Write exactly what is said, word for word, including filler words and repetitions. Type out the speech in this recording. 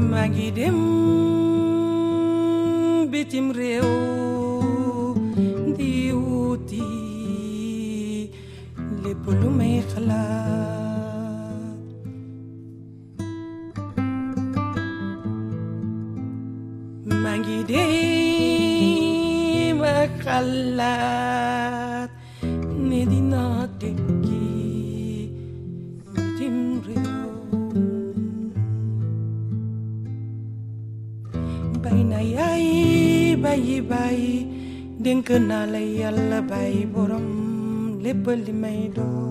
maa ngi dem bitim réew di wuti lépp lu may xalaat maa ngi dem ak xalaat ne dina tekki bitim réew bay na yaay bayi bayi dénk naa la yàlla bay borom lépp li may doon